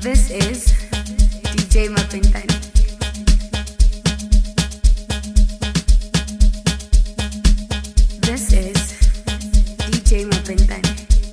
This is DJ Mapintani. This is DJ Mapintani.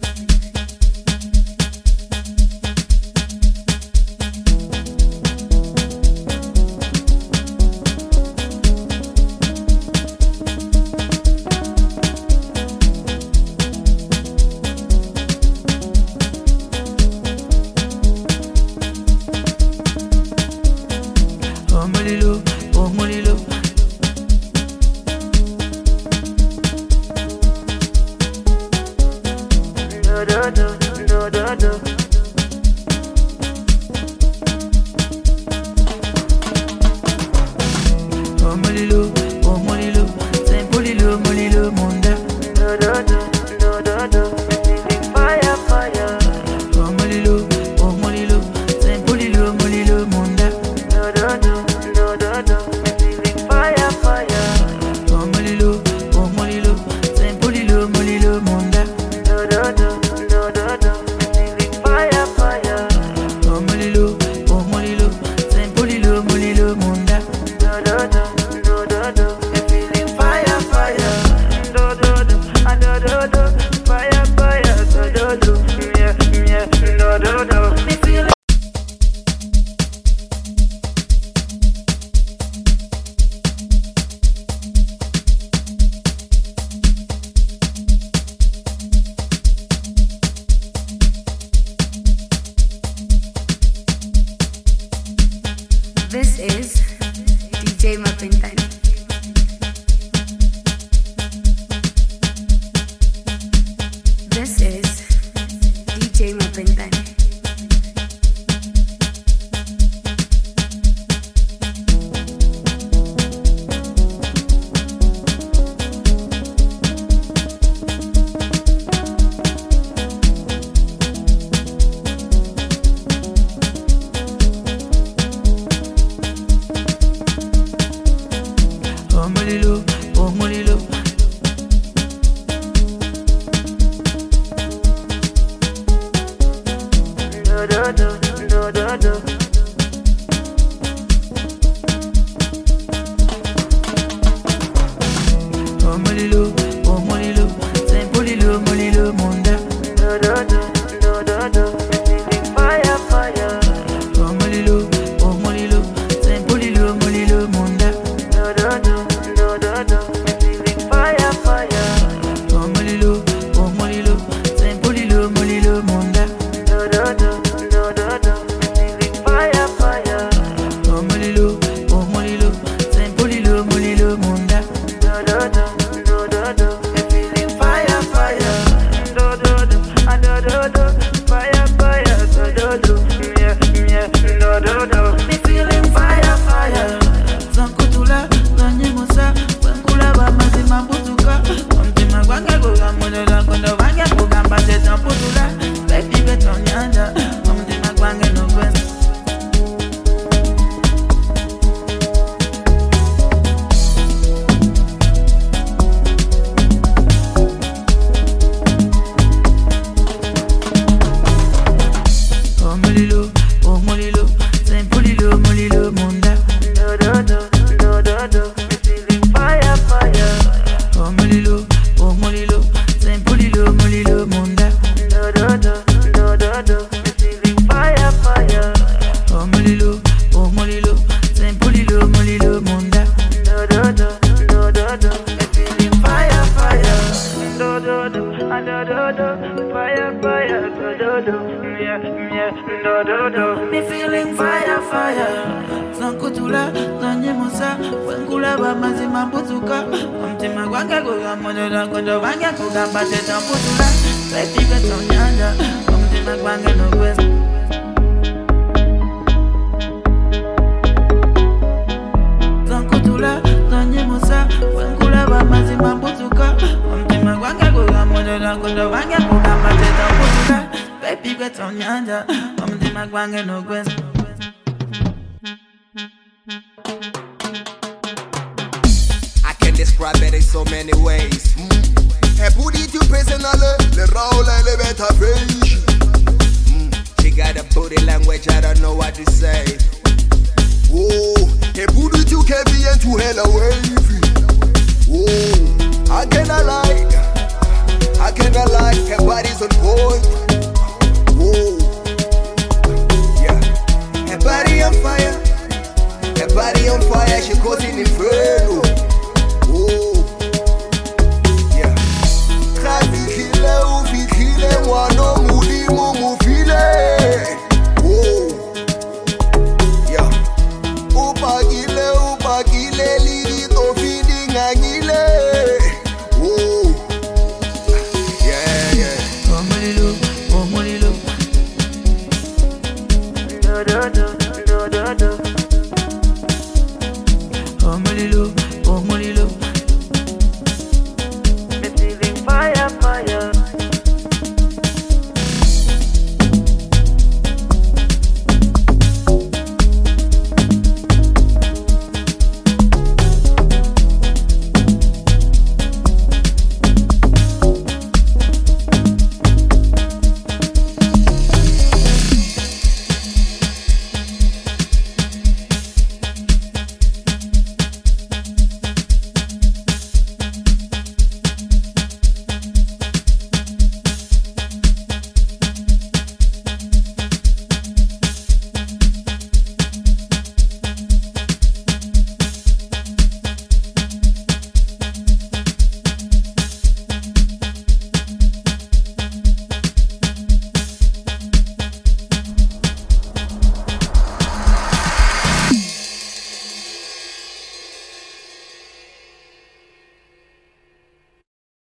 This is DJ Mapintani. This is DJ Mapintani. Me feeling fire, fire. Sankutula, Zanyemusa, Wankula, Mazima Butuka, Mtima Wanga, Monoda, Kodovanga, Kugambate, Tamputula, Baby Betonyanda, Mtima Wanga, no West. Sankutula, Zanyemusa, Wankula, Mazima Butuka, Mtima Wanga, Monoda, Kodovanga, Kugambate, Tamputula. Baby, get on yonder. I'm the Magwang no Gwen. I can describe it in so many ways. Et pour dire tout personnel, le rôle est le bête à She got a body language, I don't know what to say. Oh, hey, booty too heavy and too hella wavy. Oh, I cannot lie. Her body's on point. Oh, yeah. Her body on fire. Her body on fire. She causing inferno. Oh, yeah. Trafikile ufikile mwana mulimo